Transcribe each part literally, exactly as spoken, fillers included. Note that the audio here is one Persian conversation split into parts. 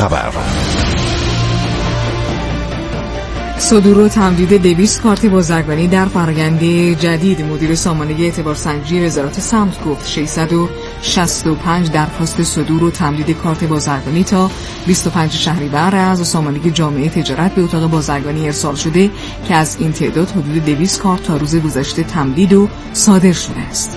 خبر. صدور و تمدید دویست کارت بازرگانی در فرآیند جدید. مدیر سامانه اعتبارسنجی وزارت سمت گفت ششصد و شصت و پنج درخواست صدور و تمدید کارت بازرگانی تا بیست و پنج شهریور از سامانه جامعه تجارت به اتاق بازرگانی ارسال شده که از این تعداد حدود دویست کارت تا روز گذشته تمدید و صادر شده است.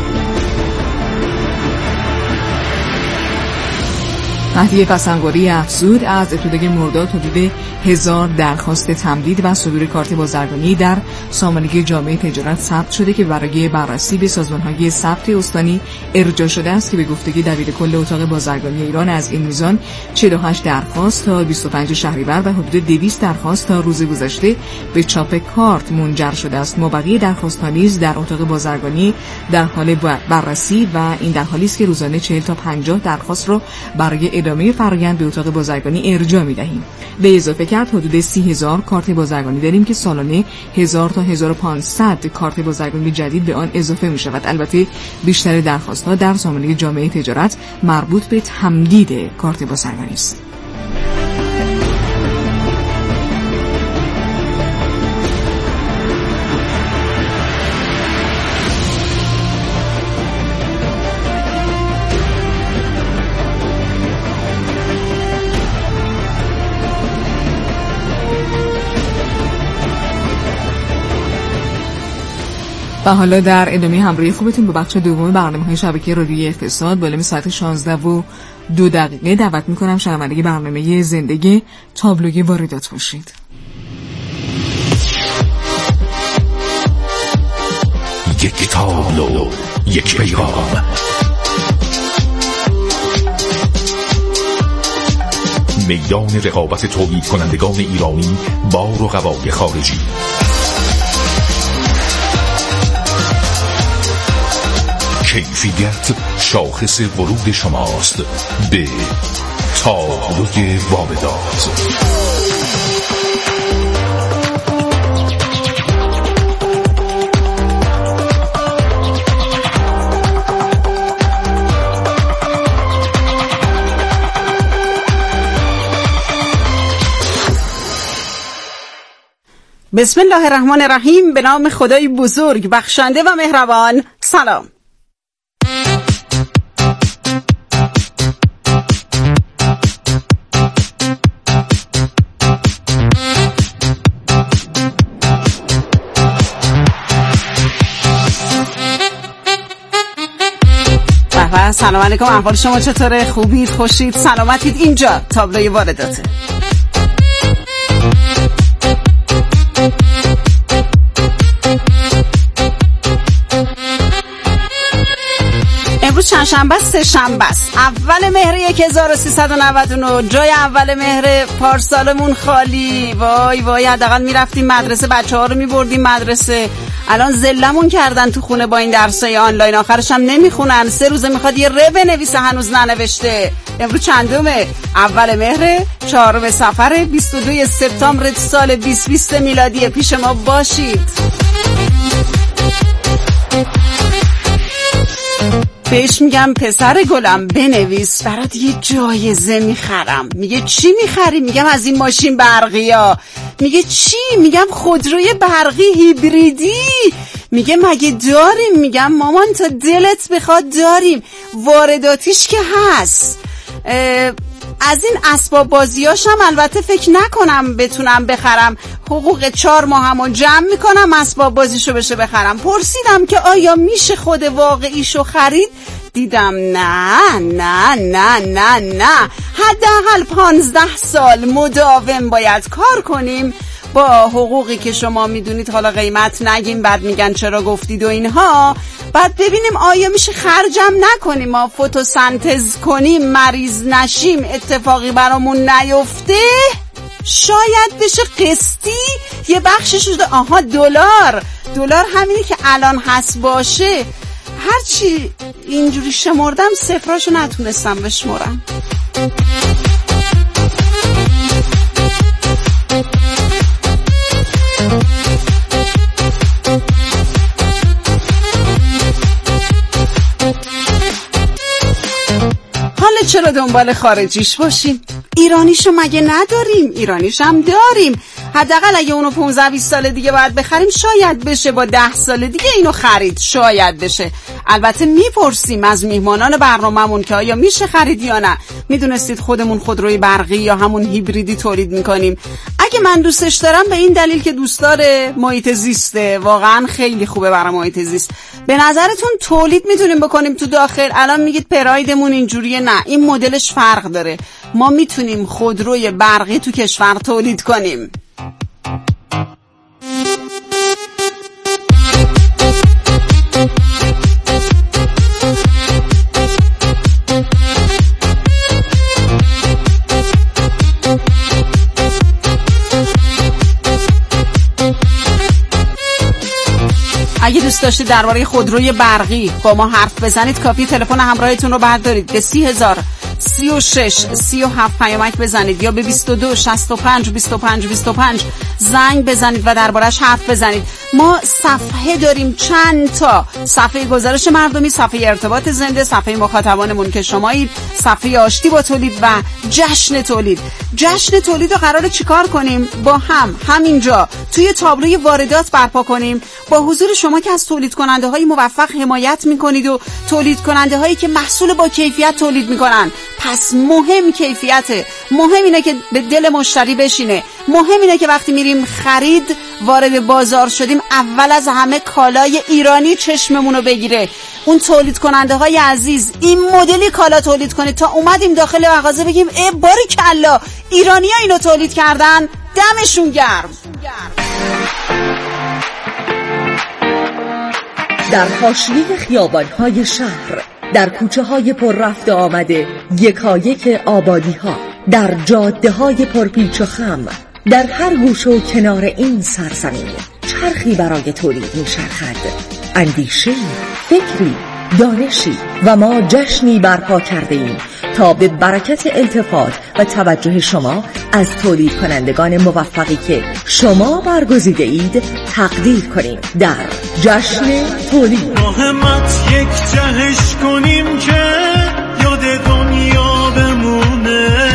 مهدی قسمواری افزود از ابتدای مرداد حدود هزار درخواست تمدید و صدور کارت بازرگانی در سامانه جامعه تجارت ثبت شده که برای بررسی به سازمان‌های ثبت استانی ارجاع شده است که به گفته دبیرکل اتاق بازرگانی ایران از این میزان چهل و هشت درخواست تا بیست و پنج شهریور و حدود دویست درخواست تا روز گذشته به چاپ کارت منجر شده است. مابقی درخواست‌ها نیز در اتاق بازرگانی در حال بررسی و این در حالی است که روزانه چهل تا پنجاه درخواست را برای ادامه فرآیند به اتاق بازرگانی ارجاع می‌دهیم. به اضافه کرد حدود سی هزار کارت بازرگانی داریم که سالانه هزار تا هزار و پانصد کارت بازرگانی جدید به آن اضافه می‌شود. البته بیشتر درخواست‌ها در سامانه جامعه تجارت مربوط به تمدید کارت بازرگانی است. و حالا در ادامه همراهی خوبتون به بخش دوم برنامه‌های شبکه رادیویی اقتصاد با علم ساعت شانزده و دو دقیقه دعوت می‌کنم شنونده برنامه زندگی تابلوی واردات باشید. یک تابلو، یک پیغام. میدان رقابت تولید کنندگان ایرانی با رقبای خارجی. کیفیت شاخص ورود شماست به تابلوی واردات. بسم الله الرحمن الرحیم. به نام خدای بزرگ بخشنده و مهربان. سلام. سلام علیکم، احوال شما چطوره؟ خوبید؟ خوشید؟ سلامتید؟ اینجا تابلوی وارداته. امروز چند شنبه است؟ سه شنبه است. اول مهر هزار و سیصد و نود و نه. جای اول مهر پارسالمون خالی. وای وای، حداقل میرفتیم مدرسه، بچه‌ها رو میبردیم مدرسه. الان زلمون کردن تو خونه با این درسای آنلاین، آخرش هم نمیخونن. سه روزه میخواد یه ر بنویسه هنوز ننوشته. امروز چندمه؟ اول مهر، چهارم صفر، بیست و دو سپتامبر سال بیست بیست میلادی. پیش ما باشید. بهش میگم پسر گلم بنویس برات یه جایزه میخرم. میگه چی میخری؟ میگم از این ماشین برقی ها. میگه چی؟ میگم خودروی برقی هیبریدی. میگه مگه داریم؟ میگم مامان تا دلت بخواد داریم، وارداتیش که هست. از این اسباب بازیاش هم البته فکر نکنم بتونم بخرم. حقوق چهار ماه همو جمع میکنم اسباب بازیشو بشه بخرم. پرسیدم که آیا میشه خود واقعیشو خرید؟ دیدم نه نه نه نه نه، حداقل پانزده سال مداوم باید کار کنیم با حقوقی که شما میدونید. حالا قیمت نگیم، بعد میگن چرا گفتید و اینها. بعد ببینیم آیا میشه خرجم نکنیم، ما فتوسنتز کنیم، مریض نشیم، اتفاقی برامون نیفته. شاید بشه قسطی یه بخشش شده. آها دلار، دلار همینی که الان هست باشه. هرچی اینجوری شمردم صفراشو نتونستم بشمرم. حالا چرا دنبال خارجیش باشیم؟ ایرانیشو مگه نداریم؟ ایرانیش هم داریم. حداقل اگه اونو پانزده بیست سال دیگه باید بخریم شاید بشه، با ده سال دیگه اینو خرید شاید بشه. البته میپرسیم از میهمانان برنامه‌مون که آیا میشه خرید یا نه. میدونستید خودمون خودروی برقی یا همون هیبریدی تولید میکنیم. اگه من دوستش دارم به این دلیل که دوست داره محیط زیسته، واقعا خیلی خوبه برای محیط زیست. به نظرتون تولید میتونیم بکنیم تو داخل؟ الان میگید پرایدمون اینجوریه، نه، این مدلش فرق داره. ما میتونیم خودروی برقی تو کشور تولید کنیم. اگه دوست داشتید درباره خودروی برقی با ما حرف بزنید، کافی تلفن همراهتون رو بردارید، به سی هزار سی و شش سی و هفت پیامک بزنید یا به بیست و دو شصت و پنج بیست و پنج بیست و پنج زنگ بزنید و دربارش حرف بزنید. ما صفحه داریم، چند تا صفحه گزارش مردمی، صفحه ارتباط زنده، صفحه مخاطبانمون که شمایید، صفحه آشتی با تولید و جشن تولید. جشن تولید رو قراره چیکار کنیم؟ با هم همینجا توی تابلوی واردات برپا کنیم، با حضور شما که از تولید کننده های موفق حمایت میکنید و تولید کننده هایی که محصول با کیفیت تولید میکنن. پس مهم کیفیته، مهم اینه که به دل مشتری بشینه، مهم اینه که وقتی میریم خرید وارد بازار شدیم اول از همه کالای ایرانی چشممون رو بگیره. اون تولید کننده های عزیز این مدلی کالا تولید کنید تا اومدیم داخل مغازه بگیم ای باریکلا ایرانی ها اینو تولید کردن، دمشون گرم. در حاشیه خیابان‌های شهر، در کوچه‌های پر رفت و آمده یکایک آبادی‌ها، در جاده‌های پرپیچ و خم، در هر گوشه و کنار این سرزمین چرخی برای تولید می‌چرخد. اندیشه، فکری، دانشی و ما جشنی برپا کرده ایم تا به برکت التفات و توجه شما از تولید کنندگان موفقی که شما برگزیده اید تقدیر کنیم در جشن تولید. مهمت یک جهش کنیم که یاد دنیا بمونه.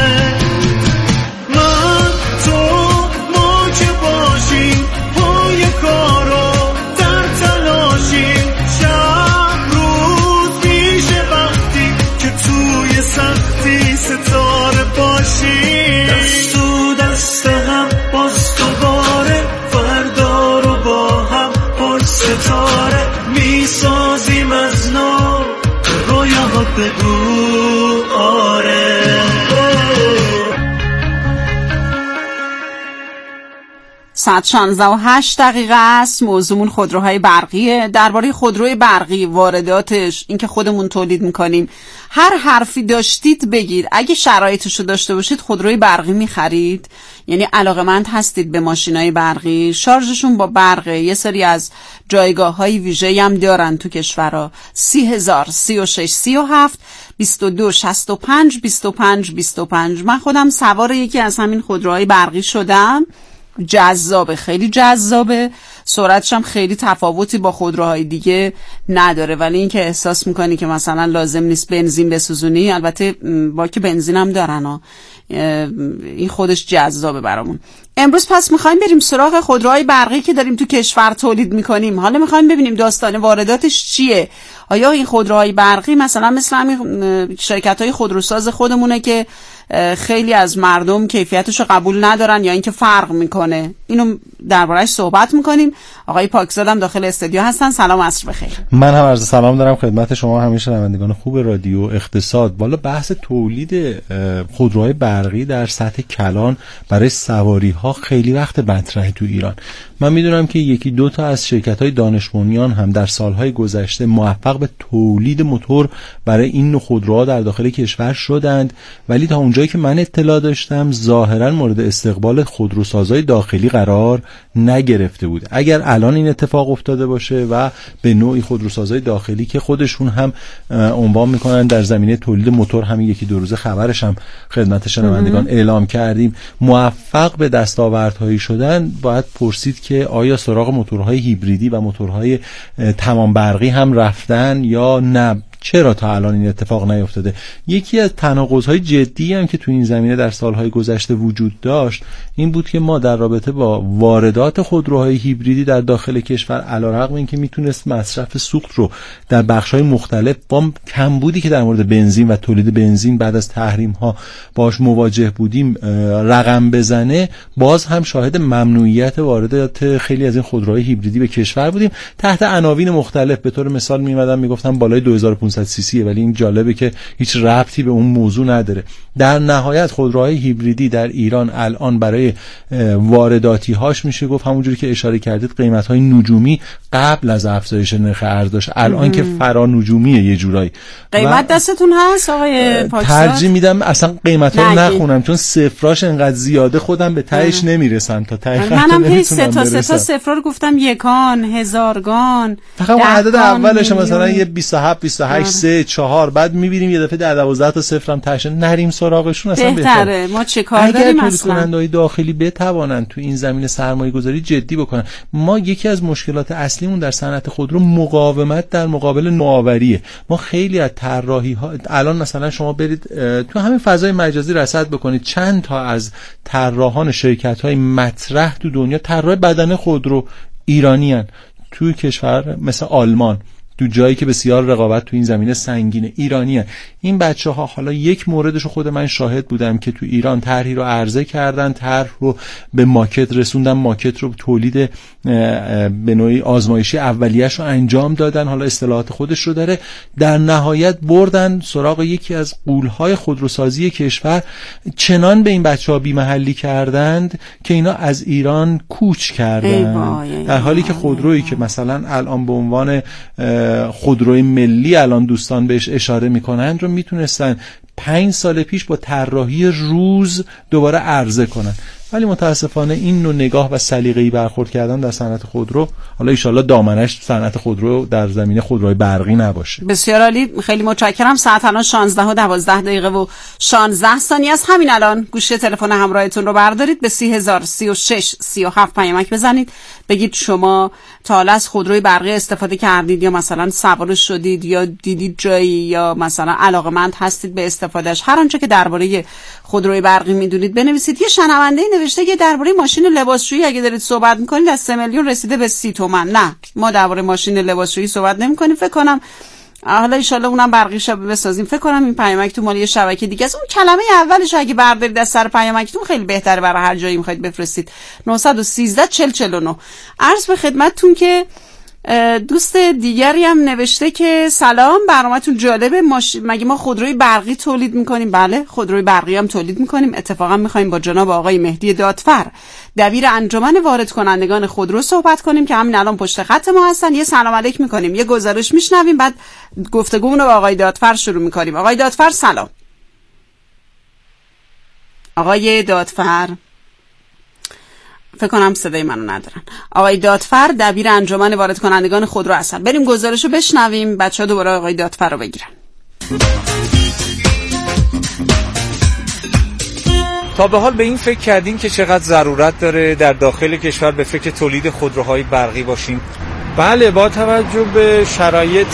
من تو ما که باشیم پای کارو در تلاشیم، شب روز میشه وقتی که توی سختی ستاره باشیم. دست تو دست هم باز دوباره فردا رو با هم پر ستاره میسازیم از نو، رویاها بگو آره. ساعت شانزده و هشت دقیقه است. موضوعمون خودروهای برقیه. درباره خودروی برقی، وارداتش، اینکه خودمون تولید میکنیم، هر حرفی داشتید بگید. اگه شرایطشو داشته باشید خودروی برقی میخرید؟ یعنی علاقه‌مند هستید به ماشینای برقی؟ شارژشون با برقه، یه سری از جایگاه‌های ویژه‌ای هم دارن تو کشورها. سی هزار سی و شش سی و هفت بیست و دو شصت و پنج بیست و پنج بیست و پنج. من خودم سوار یکی از همین خودروهای برقی شدم. جذابه، خیلی جذابه. سرعتش هم خیلی تفاوتی با خودروهای دیگه نداره، ولی این که احساس میکنی که مثلا لازم نیست بنزین بسوزونی، البته با که بنزین هم دارن ها، این خودش جذابه برامون. امروز پس میخوایم بریم سراغ خودروهای برقی که داریم تو کشور تولید میکنیم. حالا میخوایم ببینیم داستان وارداتش چیه. آیا این خودروهای برقی مثلا مثل همین شرکت‌های خودروساز خودمونه که خیلی از مردم کیفیتشو قبول ندارن، یا اینکه فرق میکنه؟ اینو درباره‌اش صحبت میکنیم. آقای پاکزاد هم داخل استودیو هستن. سلام، عصر بخیر. من هم عرض سلام دارم خدمت شما، همه شنوندگان خوب رادیو اقتصاد. بالا بحث تولید خودروهای برقی در سطح کلان برای سواری‌ها خیلی وقت مطرحه تو ایران. من میدونم که یکی دو تا از شرکت‌های دانش بنیان هم در سالهای گذشته موفق به تولید موتور برای این نوع خودروها در داخل کشور شدند، ولی تا اونجایی که من اطلاع داشتم ظاهرا مورد استقبال خودروسازهای داخلی قرار نگرفته بود. اگر الان این اتفاق افتاده باشه و به نوعی خودروسازهای داخلی که خودشون هم عنوان میکنن در زمینه تولید موتور، همین یکی دو روزه خبرش هم خدمت شنوندگان اعلام کردیم، موفق به دستاوردهایی شدن، باید پرسید که آیا سراغ موتورهای هیبریدی و موتورهای تمام برقی هم رفتن یا نه؟ چرا تا الان این اتفاق نیفتاده؟ یکی از تناقض‌های جدی هم که تو این زمینه در سالهای گذشته وجود داشت این بود که ما در رابطه با واردات خودروهای هیبریدی در داخل کشور علیرغم اینکه میتونست مصرف سوخت رو در بخش‌های مختلف با کمبودی که در مورد بنزین و تولید بنزین بعد از تحریم‌ها باش مواجه بودیم رقم بزنه، باز هم شاهد ممنوعیت واردات خیلی از این خودروهای هیبریدی به کشور بودیم تحت عناوین مختلف. به طور مثال میمدن میگفتن بالای دو هزار و پانصد سی سی، ولی این جالبه که هیچ ربطی به اون موضوع نداره. در نهایت خودروهای هیبریدی در ایران الان برای وارداتی هاش میشه گفت همونجوری که اشاره کردید قیمت های نجومی قبل از افزایش نرخ ارز داشت، الان که فرا نجومیه یه جورایی. قیمت دستتون هست آقای پاکزاد؟ ترجیح میدم اصلا قیمت ها نخونم چون صفراش انقدر زیاده خودم به تهش نمیرسم. تا ته منم هی سه تا سه تا صفرا رو گفتم یکان، هزارگان، فقط اون عدد اولش مثلا یه بیست و هفت بیست و هشت سه چهار بعد میبینیم یه دفعه ده دوازده تا صفرم تهش نریم سراغشون اصلا بهتره. ما چه کار داریم اصلا؟ اگر کننده‌های داخلی بتوانن تو این زمینه سرمایه‌گذاری جدی بکنن. ما یکی از مشکلات اصلیمون در صنعت خودرو مقاومت در مقابل نوآوریه. ما خیلی از طراحی‌ها الان مثلا شما برید تو همین فضای مجازی رصد بکنید چند تا از طراحان شرکت‌های مطرح تو دنیا طراح بدنه خودرو ایرانیان، توی کشور مثل آلمان تو جایی که بسیار رقابت تو این زمینه سنگینه ایرانیه. این بچه ها حالا یک موردش رو خود من شاهد بودم که تو ایران طرحی رو عرضه کردن، طرح رو به ماکت رسوندن، ماکت رو تولید به نوعی آزمایشی اولیه‌اش رو انجام دادن، حالا اصطلاحات خودش رو داره، در نهایت بردن سراغ یکی از غول‌های خودروسازی کشور، چنان به این بچه‌ها بی‌محلی کردند که اینا از ایران کوچ کردن، در حالی که خودرویی که مثلا الان به عنوان خودروی ملی الان دوستان بهش اشاره میکنن رو میتونستن پنج سال پیش با طراحی روز دوباره عرضه کنن. ولی متاسفانه این نوع نگاه و سلیقه‌ای برخورد کردن در صنعت خودرو، حالا ان شاءالله دامنش صنعت خودرو در زمینه خودروی برقی نباشه. بسیار عالی، خیلی متشکرم. ساعت الان شانزده و دوازده دقیقه و شانزده ثانیه است. همین الان گوشی تلفن همراهتون رو بردارید، به سی هزار سی و شش سی و هفت پیامک بزنید، بگید شما تا حالا از خودروی برقی استفاده کردید یا مثلا سوارش شدید یا دیدید جایی یا مثلا علاقه‌مند هستید به استفادهش. هر آنچه که درباره خودروی برقی میدونید بنویسید. یه شنونده نوشته که درباره ماشین لباسشویی اگه دارید صحبت میکنید از سه میلیون رسیده به سی تومن. نه، ما درباره ماشین لباسشویی صحبت نمیکنیم. فکر کنم حالا ان شاءالله اونم برقی شب بسازیم. فکر کنم این پیامک تو مال یه شبکه دیگه است. اون کلمه اولش اگه بردارید از سر پیامکتون خیلی بهتره برای هر جایی میخواید بفرستید. نه یک سه چهل چهل و نه. عرض به خدمتتون که دوست دیگری هم نوشته که سلام، برنامه‌تون جالبه. ماش... مگه ما خودروی برقی تولید میکنیم؟ بله، خودروی برقی هم تولید میکنیم. اتفاقا میخوایم با جناب آقای مهدی دادفر دبیر انجمن وارد کنندگان خودرو صحبت کنیم که همین الان پشت خط ما هستن. یه سلام علیک میکنیم، یه گزارش میشنویم، بعد گفتگومون رو با آقای دادفر شروع میکنیم. آقای دادفر سلام. آقای دادفر فکر کنم صدای منو ندارن. آقای دادفر دبیر انجمن وارد کنندگان خودرو هستن. بریم گزارشو بشنویم، بچه‌ها دوباره آقای دادفر رو بگیرن. تا به حال به این فکر کردین که چقدر ضرورت داره در داخل کشور به فکر تولید خودروهای برقی باشیم؟ بله، با توجه به شرایط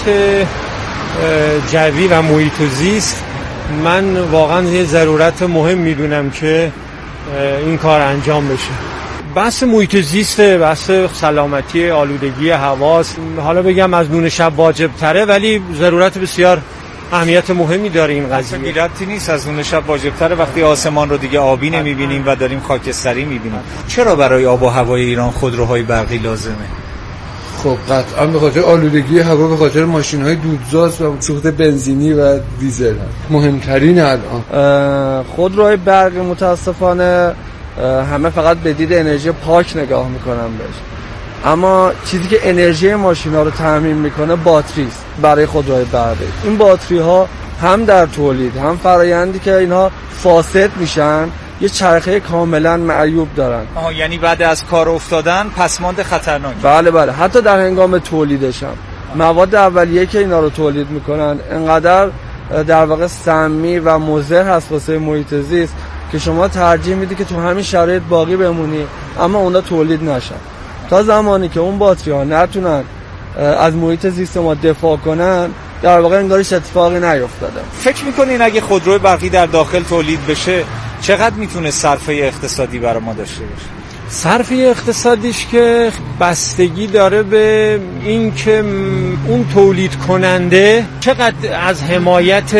جوی و محیط زیست من واقعا یه ضرورت مهم میدونم که این کار انجام بشه. بحث محیط زیست، بحث سلامتی، آلودگی هواست، حالا بگم از نون شب واجب تره، ولی ضرورت بسیار اهمیت مهمی داره این قضیه. بی ربطی نیست از نون شب واجب تره وقتی آسمان رو دیگه آبی نمیبینیم و داریم خاکستری میبینیم. چرا برای آب و هوای ایران خودروهای برقی لازمه؟ خب قطعا به خاطر آلودگی هوا، به خاطر ماشین‌های دودزاست و سوخت بنزینی و دیزل مهمترین الان. خودروهای برقی متاسفانه همه فقط به دید انرژی پاک نگاه میکنن بهش، اما چیزی که انرژی ماشینا رو تامین میکنه باتری است برای خودروهای برقی. این باتری ها هم در تولید هم فرآیندی که اینها فاسد میشن یه چرخه کاملا معیوب دارن. آها، یعنی بعد از کار افتادن پسماند خطرناک. بله بله، حتی در هنگام تولیدش هم مواد اولیه که اینا رو تولید میکنن انقدر در واقع سمی و مضر هست واسه محیط زیست که شما ترجیح میدی که تو همین شرایط باقی بمونی اما اونا تولید نشن. تا زمانی که اون باتری ها نتونن از محیط زیست ما دفاع کنن در واقع انگارش اتفاقی نیفتاده. فکر میکنین اگه خودروی برقی در داخل تولید بشه چقدر میتونه صرفه اقتصادی برای ما داشته باشه؟ صرفه اقتصادیش که بستگی داره به این که اون تولید کننده چقدر از حمایت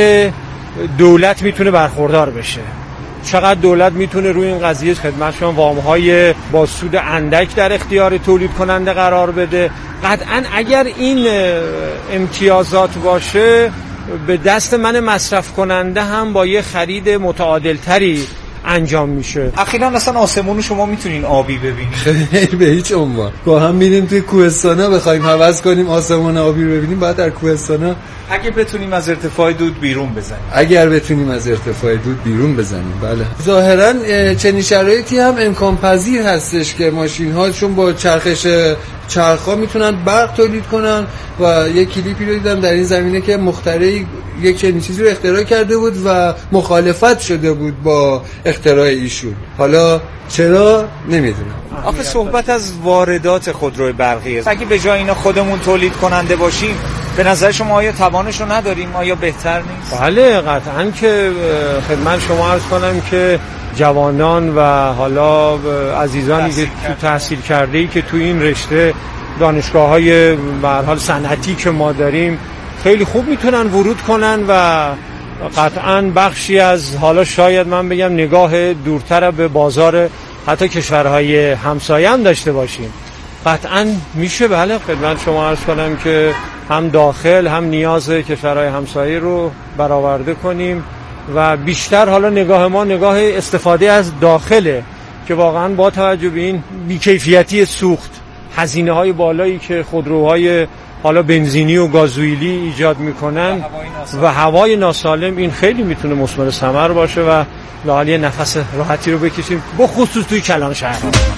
دولت میتونه برخوردار بشه، چقدر دولت میتونه روی این قضیه خدمت شما وام‌های با سود اندک در اختیار تولید کننده قرار بده. قطعاً اگر این امتیازات باشه به دست من مصرف کننده هم با یه خرید متعادل‌تری انجام میشه. اخیراً اصلا آسمون شما میتونین آبی ببینید؟ خیلی به هیچ عنوان. با هم میریم توی کوهستانا بخوایم هوس کنیم آسمون آبی رو ببینیم، باید در کوهستانا اگه بتونیم از ارتفاع دود بیرون بزنیم. اگر بتونیم از ارتفاع دود بیرون بزنیم بله. ظاهراً چنین شرایطی هم امکان پذیر هستش که ماشین ها چون با چرخش چرخا میتونن برق تولید کنن و یک کلیپی رو دیدم در این زمینه که مخترعی یک چنین چیزی رو اختراع کرده بود و مخالفت شده بود با اختراع ایشون. حالا چرا نمیدونم. آخه صحبت از واردات خودروی برقی است. اگه به جای اینا خودمون تولید کننده باشیم به نظر شما آیا توانش رو نداریم؟ آیا بهتر نیست؟ بله قطعاً که خدمت شما عرض کنم که جوانان و حالا عزیزانی که تو تحصیل کرده‌ای که تو این رشته دانشگاه‌های به هر حال صنعتی که ما داریم خیلی خوب میتونن ورود کنن و قطعاً بخشی از حالا شاید من بگم نگاه دورتر به بازار حتی کشورهای همسایه هم داشته باشیم. قطعاً میشه بله خدمت شما عرض کنم که هم داخل هم نیاز کشورهای همسایه رو برآورده کنیم و بیشتر حالا نگاه ما نگاه استفاده از داخله که واقعاً با توجه به این بیکیفیتی سوخت، هزینه‌های بالایی که خودروهای حالا بنزینی و گازوئیلی ایجاد میکنن و هوای ناسالم، این خیلی میتونه مثمر ثمر باشه و لااقل نفس راحتی رو بکشیم بخصوص توی کلان شهر.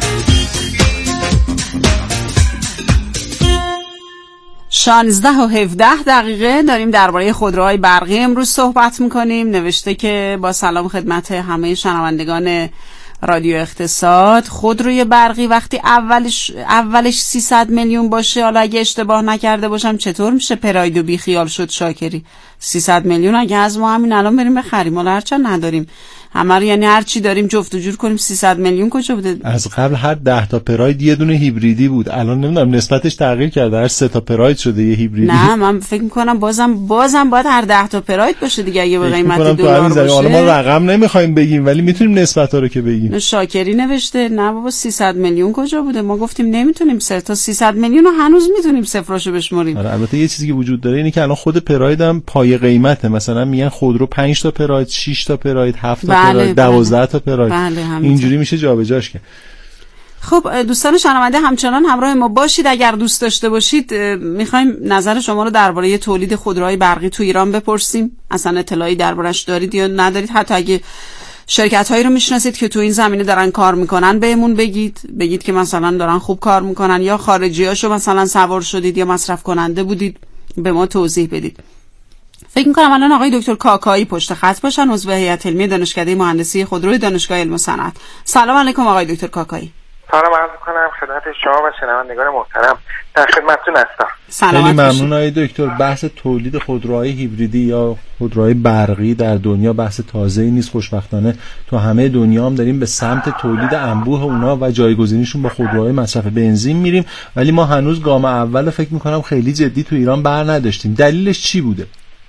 شانزده و هفده دقیقه داریم درباره خودروهای برقی امروز صحبت میکنیم. نوشته که با سلام خدمت همه شنوندگان رادیو اقتصاد، خودروی برقی وقتی اولش اولش سیصد میلیون باشه، حالا اگه اشتباه نکرده باشم چطور میشه پراید و بی خیال شد شاکری؟ سیصد میلیون اگه از ما همین الان بریم بخریم، حالا هرچند نداریم همه رو، یعنی هر چی داریم جفت و جور کنیم، سیصد میلیون کجا بوده؟ از قبل هر ده تا پراید یه دونه هیبریدی بود، الان نمیدونم نسبتش تغییر کرده، هر سه تا پراید شده یه هیبریدی. نه من فکر میکنم بازم بازم باید هر ده تا پراید باشه دیگه اگه به قیمت دلار باشه. حالا ما رقم نمیخوایم بگیم ولی میتونیم نسبت‌ها رو که بگیم. شاکری نوشته نه بابا سیصد میلیون کجا بوده، ما گفتیم نمیتونیم سه تا سیصد میلیون رو هنوز میتونیم صفراشو بشماریم. آره البته یه چیزی که وجود داره اینه که الان خود پراید هم پای قیمته، مثلا میگن خودرو پنج تا پراید، شش تا پراید، هفت تا بله، پراید، دوازده تا پراید، بله اینجوری میشه جابجاش کرد. خب دوستان شنونده همچنان همراه ما باشید. اگر دوست داشته باشید میخوایم نظر شما رو درباره تولید خودروهای برقی تو ایران بپرسیم. اصلا اطلاعی دربارش دارید یا ندارید؟ حتی اگه شرکت هایی رو میشناسید که تو این زمینه دارن کار میکنن بهمون بگید، بگید که مثلا دارن خوب کار میکنن یا خارجی هاشو مثلا سوار شدید یا مصرف کننده بودید، به ما توضیح بدید. فکر میکنم الان آقای دکتر کاکایی پشت خط باشن، عضو هیئت علمی دانشکده مهندسی خودروی دانشگاه علم و صنعت. سلام علیکم آقای دکتر کاکایی. سلام عرض میکنم خدمت شما و شنوندگان محترم، در خدمتتون هستم. خیلی ممنون آقای دکتر. بحث تولید خودروهای هیبریدی یا خودروهای برقی در دنیا بحث تازه‌ای نیست، خوشبختانه تو همه دنیا هم داریم به سمت تولید انبوه اونا و جایگزینیشون با خودروهای مصرف بنزین میریم، ولی ما هنوز گام اول فکر میکنم خیلی جدی تو ایران بر نداشتیم. دلیلش چی بوده؟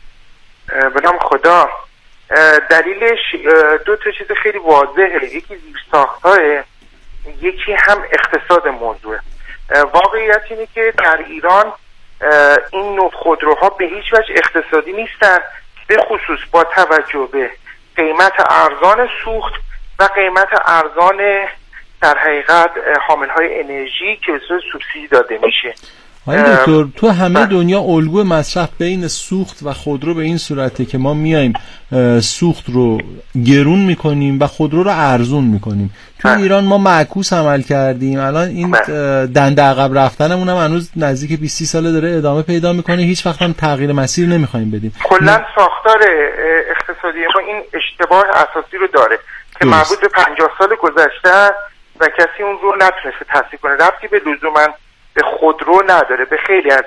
به نام خدا، دلیلش دو تا چیز خیلی واضحه، یکی زیرساخت‌ها، یکی هم اقتصاد موضوعه. واقعیت اینه که در ایران این نوع خودروها به هیچ وجه اقتصادی نیستن، به خصوص با توجه به قیمت ارزان سوخت و قیمت ارزان در حقیقت حامل‌های انرژی که به صورت سوبسیدی داده میشه. آقای دکتر تو همه دنیا الگوی مصرف بین سوخت و خودرو به این صورته که ما میایم سوخت رو گرون میکنیم و خودرو رو ارزون میکنیم. تو ایران ما معکوس عمل کردیم، الان این دنده عقب رفتنمون هم هنوز نزدیک بیست ساله داره ادامه پیدا میکنه، هیچ وقت هم تغییر مسیر نمیخوایم بدیم. کلا ساختار اقتصادی ما این اشتباه اساسی رو داره که مربوط به پنجاه سال گذشته و کسی اون رو نتونسته تصحیح کنه. ربطی به لزوما به خودرو نداره، به خیلی از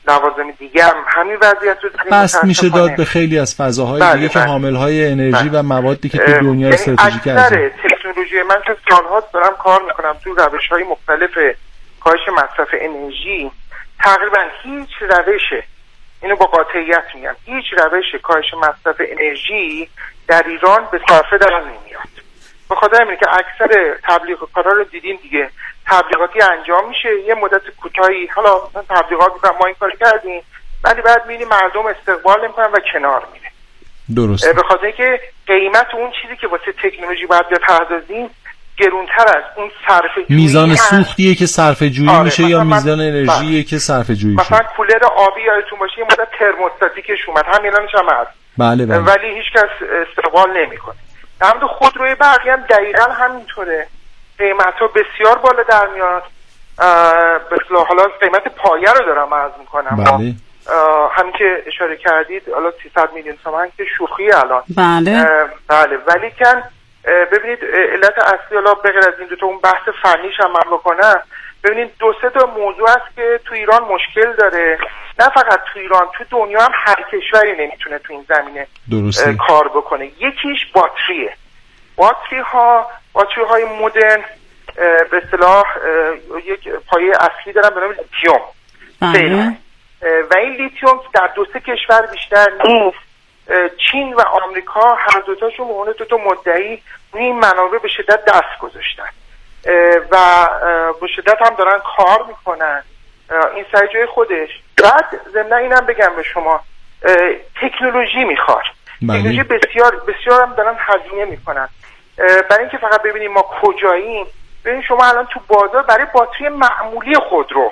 لوازم دیگه هم همین وضعیت رو داریم. بس میشه داد به خیلی از فضاهای بله دیگه بله. که حامل‌های انرژی بله. و موادی که تو دنیای استراتژیک هست. اکثر تکنولوژی من که سال‌هاست دارم کار میکنم تو روش‌های مختلف کاهش مصرف انرژی، تقریبا هیچ روشه، اینو با قاطعیت میگم، هیچ روش کاهش مصرف انرژی در ایران به صرفه در نمیاد. به خاطر همینه که اکثر تبلیغات‌ها رو دیدین دیگه، تبلیغاتی انجام میشه یه مدت کوتاهی، حالا تبلیغات ما این کار کردیم ولی بعد می‌بینی مردم استقبال نمی‌کنن و کنار میره. درسته. به خاطر اینکه قیمت اون چیزی که واسه تکنولوژی باید بپردازیم گرونتر از اون صرفه جویی، میزان سوختیه که صرفه جویی آره میشه یا میزان انرژیه که صرفه جویی مثلا شد. کولر آبی یادتون باشه یه مدت ترموستاتیکش اومد، همینانش هم هست بله بله. ولی هیچ کس استقبال نمیکنه. در مورد خودروی برقی هم دقیقاً همینطوره، قیمت‌ها بسیار بالا در میاد. به اصطلاح حالا قیمت پایه رو دارم عرض میکنم بله. همین که اشاره کردید حالا سیصد میلیون تومان که شوخی الان بله بله ولی کن ببینید علت اصلی حالا بغیر از این دو تا اون بحث فنیش هم من بکنم، ببینید دو سه تا موضوع است که تو ایران مشکل داره، نه فقط تو ایران، تو دنیا هم هر کشوری نمیتونه تو این زمینه کار بکنه. یکیش باتریه. باتری ها باتری های مدرن به اصطلاح یک پایه اصلی دارن به نام لیتیوم بله. و این لیتیوم در دو سه کشور بیشتر نیست. چین و آمریکا هر دوتاشون مهونه دوتا مدعی این منابع به شدت دست گذاشتن و به شدت هم دارن کار میکنن، این سر جای خودش. بعد ضمن اینم بگم به شما تکنولوژی میخواد، تکنولوژی بسیار بسیار هم دارن هزینه میکنن برای اینکه فقط ببینیم ما کجاییم. ببینید شما الان تو بازار برای باتری معمولی خودرو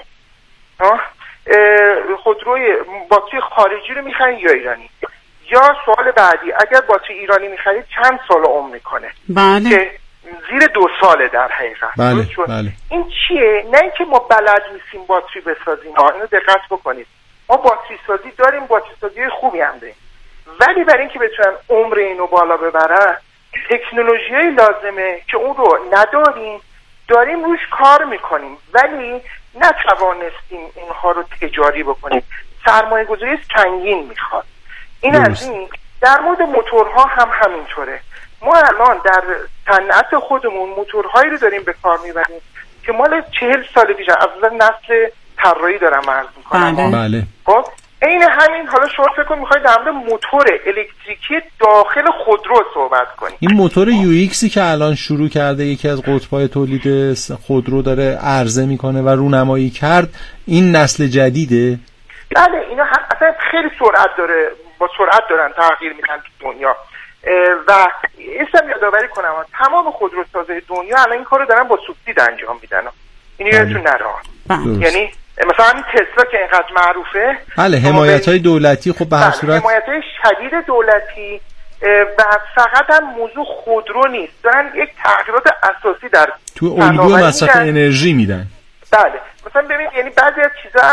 خودروی باتری خارجی رو میخرین یا ایرانی؟ یا سوال بعدی، اگر باتری ایرانی میخرید چند سال عمر میکنه؟ بله. که زیر دو ساله در حقیقت. بله. بله. این چیه؟ نه اینکه ما بلد نیستیم باتری بسازیم، اینو دقت بکنید، ما باتری سازی داریم، باتری سازی خوبی هم داریم، ولی برای اینکه بتونن عمر اینو بالا ببرن تکنولوژی لازمه که اون رو نداریم، داریم روش کار میکنیم ولی نتوانستیم اینها رو تجاری بکنیم، سرمایه گذاری سنگین میخواد. این از این. در مورد موتورها هم همینطوره. ما الان در صنعت خودمون موتورهایی رو داریم به کار میبریم که مال چهل سال پیش از نسل طراحی دارم عرض میکنم. بله. بله. خب این همین. حالا شما فکر کن میخواید در مورد موتور الکتریکی داخل خودرو صحبت کنیم. این موتور یو ایکسی که الان شروع کرده یکی از قطب‌های تولید خودرو داره عرضه میکنه و رونمایی کرد، این نسل جدیده؟ بله اینا هم اصلا خیلی سرعت داره، با سرعت دارن تغییر میدن تو دنیا و اینم یادآوری کنم تمام خودروسازهای دنیا الان این کارو دارن با سوبسید انجام میدن. اینو یادتون نره. یعنی مثلا همین تسلا که اینقدر معروفه، بله حمایت‌های دولتی خب به هر صورت حمایت‌های شدید دولتی و فقط هم موضوع خودرو نیست، دارن یک تغییرات اساسی در تو الگوی مصرف انرژی میدن. بله مثلا ببین یعنی بعضی از چیزا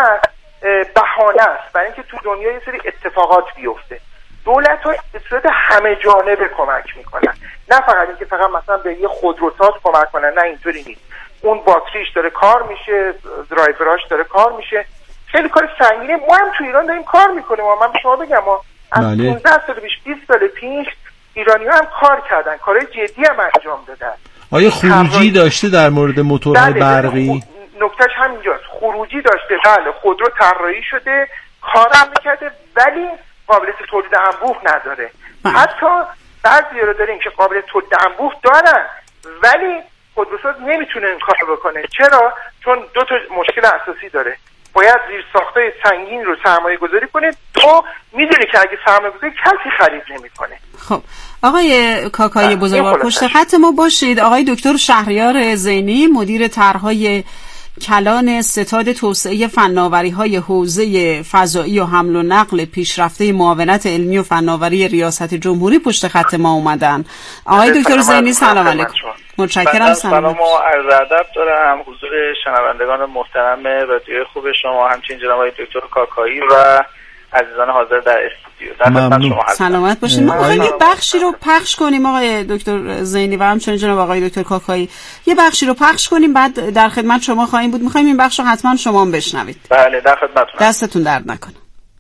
بهانه است برای اینکه تو دنیا یه سری اتفاقات بیفته. دولت‌ها به صورت همه جانبه کمک میکنن، نه فقط اینکه فقط مثلا به یه خودروساز کمک کنن، نه اینطوری نیست. اون باتریش داره کار میشه، درایوراش داره کار میشه، خیلی کار سنگینه. ما هم تو ایران داریم کار میکنیم. من به شما بگم ما از پانزده سال پیش بیست سال پیش ایرانی‌ها هم کار کردن، کارهای جدی هم انجام دادن. آیا خروجی داشته در مورد موتورهای برقی؟ نکتهش همینجاست، خروجی داشته. بله خودرو طراحی شده، کارم میکرده ولی قابلیت تولید انبوه نداره. حتی بعضی رو داریم که قابلیت تولید انبوه دارن ولی خودروساز نمیتونه این کار بکنه. چرا؟ چون دو تا مشکل اساسی داره. باید زیر ساختای سنگین رو سرمایه گذاری کنه، تو میدونی که اگه سرمایه گذاری کسی خرید نمیکنه. خب آقای کاکایی بزرگوار پشت خط ما باشید. آقای دکتر شهریار زینی مدیر طرحهای کلان ستاد توسعه فناوری‌های حوزه فضایی و حمل و نقل پیشرفته معاونت علمی و فناوری ریاست جمهوری پشت خط ما اومدن. آقای دکتر زینی سلام علیکم. متشکرم. سلام و عرض ادب دارم حضور شنوندگان محترم رادیو خوب شما، همچنین جناب آقای دکتر کاکایی و عزیزان حاضر در استودیو. در خدمت شما هستم. سلامت باشین. ما می‌خوایم یه بخشی رو پخش کنیم آقای دکتر زینی و همچنین جناب آقای دکتر کاکایی. یه بخشی رو پخش کنیم بعد در خدمت شما خواهیم بود. می‌خوایم این بخش رو حتما شما هم بشنوید. بله در خدمتتون. دستتون درد نکنه.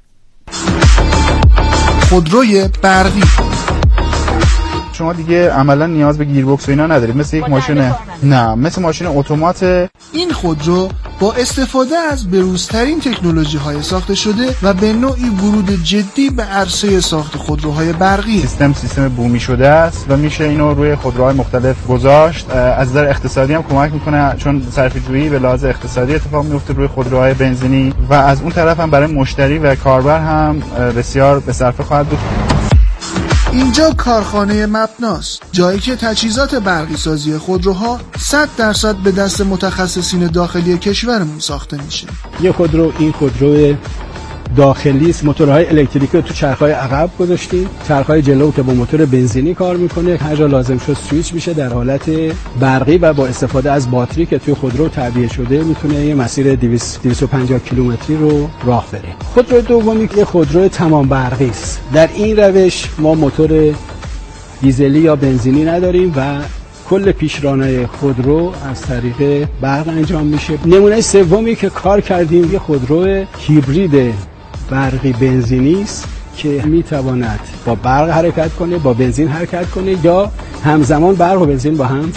خودروی برقی شما دیگه عملا نیاز به گیربکس و اینا ندارید، مثل یک ماشین نه مثل ماشین اتومات. این خودرو با استفاده از بروزترین تکنولوژی های ساخته شده و به نوعی ورود جدی به عرصه ساخت خودروهای برقی. سیستم سیستم بومی شده است و میشه اینو روی خودروهای مختلف گذاشت. از نظر اقتصادی هم کمک میکنه چون صرفه‌جویی به لحاظ اقتصادی اتفاق میفته روی خودروهای بنزینی و از اون طرف هم برای مشتری و کاربر هم بسیار به صرفه خواهد بود. اینجا کارخانه مپناست، جایی که تجهیزات برقی سازی خودروها صد درصد به دست متخصصین داخلی کشورمون ساخته میشه. یه خودرو این خودرو داخلی است، موتورهای الکتریکی رو تو چرخهای عقب گذاشتیم، چرخهای جلو که با موتور بنزینی کار میکنه، هر جا لازم شد سوئیچ میشه در حالت برقی و با استفاده از باتری که توی خودرو تعبیه شده میتونه یه مسیر دویست و پنجاه کیلومتری رو راه بره. خودرو دومی که خودرو تمام برقی است. در این روش ما موتور دیزلی یا بنزینی نداریم و کل پیشرانه خودرو از طریق برق انجام میشه. نمونه سومی که کار کردیم یه خودرو هیبرید برقی بنزینی است که میتواند با برق حرکت کنه، با بنزین حرکت کنه یا همزمان برق و بنزین با هم.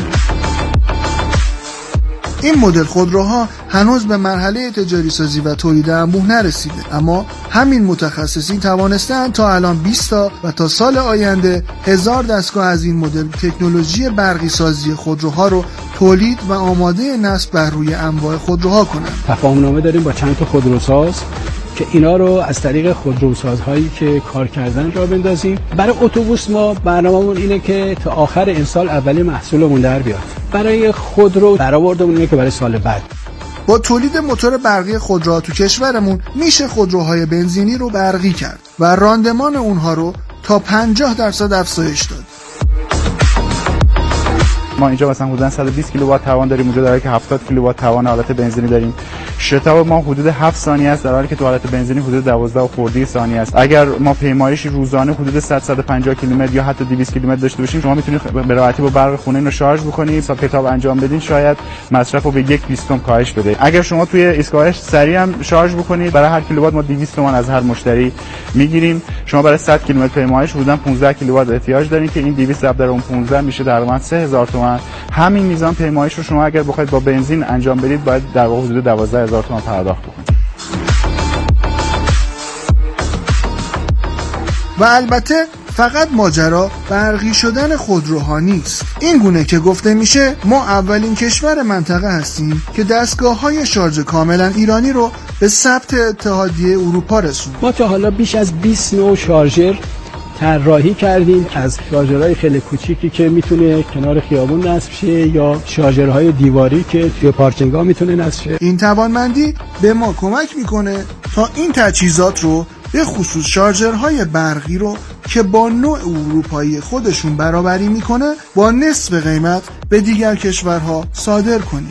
این مدل خودروها هنوز به مرحله تجاری سازی و تولید انبوه نرسیده، اما همین متخصصین توانستند تا الان بیست تا و تا سال آینده هزار دستگاه از این مدل تکنولوژی برقی سازی خودروها رو تولید و آماده نصب بر روی انواع خودروها کنند. تفاهم‌نامه داریم با چند تا خودروساز که اینا رو از طریق خودروسازهایی که کار کردن را بندازیم. برای اتوبوس ما برنامه‌مون اینه که تا آخر امسال اولی محصولمون در بیاد. برای خودرو برآوردمون اینه که برای سال بعد. با تولید موتور برقی خودروها تو کشورمون میشه خودروهای بنزینی رو برقی کرد و راندمان اونها رو تا پنجاه درصد افزایش داد. ما اینجا مثلا حدود صد و بیست کیلووات توان داریم، اونجا داره که هفتاد کیلووات توان حالت بنزینی داریم. شتاب ما حدود هفت ثانیه است در حالی که تو حالت بنزینی حدود دوازده و خورده ثانیه است. اگر ما پیمایش روزانه حدود صد تا صد و پنجاه کیلومتر یا حتی دویست کیلومتر داشته باشیم، شما میتونید به راحتی با برق خونه اینو شارژ بکنید، حساب کتاب انجام بدین، شاید مصرف رو به یک بیستم کاهش بده. اگر شما توی ایستگاه سریع هم شارژ بکنید، برای هر کیلووات ما دویست تومان از هر مشتری میگیریم. شما برای صد کیلومتر پیمایش حدود پانزده کیلووات احتیاج دارین که این دویست ضرب در اون پانزده میشه تقریبا سه هزار تومان. همین میزان پیمایش رو شما اگر بخواید با بنزین انجام بدید، باید در واقع حدود دوازده هزار تومان پرداخت بکنید. و البته فقط ماجرا برقی شدن خودروها نیست. این گونه که گفته میشه ما اولین کشور منطقه هستیم که دستگاه‌های شارژ کاملا ایرانی رو به ثبت اتحادیه اروپا رسوند. ما تا حالا بیش از بیست نوع شارژر طراحی کردیم، از شارژرهای خیلی کوچیکی که میتونه کنار خیابون نصب شه یا شارژرهای دیواری که توی پارکینگ‌ها میتونه نصب شه. این توانمندی به ما کمک میکنه تا این تجهیزات رو به خصوص شارژرهای برقی رو که با نوع اروپایی خودشون برابری میکنه با نصف قیمت به دیگر کشورها صادر کنیم.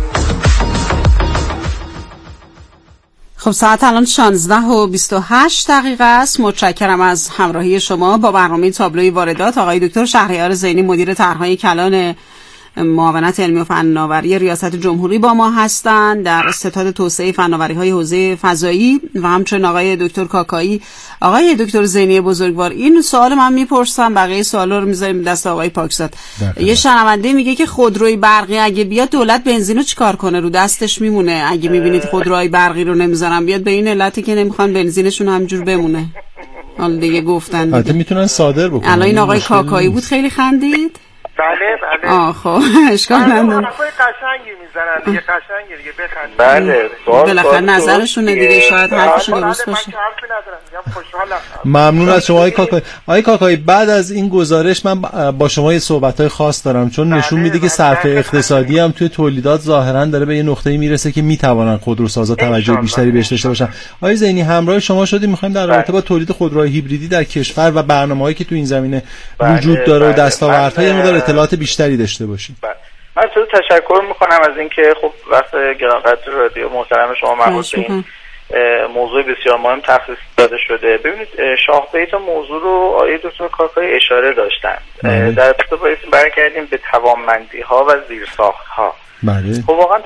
خب ساعت الان شانزده و بیست و هشت دقیقه است. متشکرم از همراهی شما با برنامه تابلوی واردات. آقای دکتر شهریار زینی مدیر طرحهای کلان معاونت علمی و فناوری ریاست جمهوری با ما هستند در ستاد توسعه فناوری‌های حوزه فضایی و همچنین آقای دکتر کاکایی. آقای دکتر زینی بزرگوار، این سوال من میپرسم، بقیه سوالا رو میذاریم دست آقای پاکزاد. یه شنونده میگه که خودروی برقی اگه بیاد دولت بنزینو چیکار کنه؟ رو دستش میمونه؟ اگه میبینید خودروهای برقی رو نمیذارن بیاد، به این علتی که نمیخوان بنزینشون همجور بمونه. حالا دیگه گفتن البته میتونن صادر بکنن. الان این آقای کاکایی بود خیلی خندید. بله بله. آه خب اشکال نداره. حرفای قشنگی میزنن دیگه، قشنگی دیگه بخند. بله. بالاخره نظرشونه دیگه، شاید حرفش درست باشه. من حرفی ندارم، میگم خوشحالم. ممنون از شما آقای کاکایی. آقای کاکایی بعد از این گزارش من با شما یه صحبت‌های خاص دارم، چون نشون میده که صرف اقتصادی هم توی تولیدات ظاهرا داره به یه نقطه‌ای میرسه که میتوانن خودروسازا توجه بیشتری بهش داشته باشن. آقای زینی همراه شما شدیم، می‌خوایم در رابطه با تولید خودروهای هیبریدی در کشور و برنامه‌هایی که تو این زمینه وجود داره و دستاوردهای مقدار اطلاعات بیشتری داشته باشیم. من از تشکر میکنم از اینکه خب وقت گرانقدر رادیو محترم شما مربوط به این موضوع بسیار مهم تخصیص داده شده. ببینید شاه بیت موضوع رو آقای دکتر کاکای اشاره داشتن. در ابتدا برگردیم به توانمندی ها و زیرساخت ها. بله. خب واقعا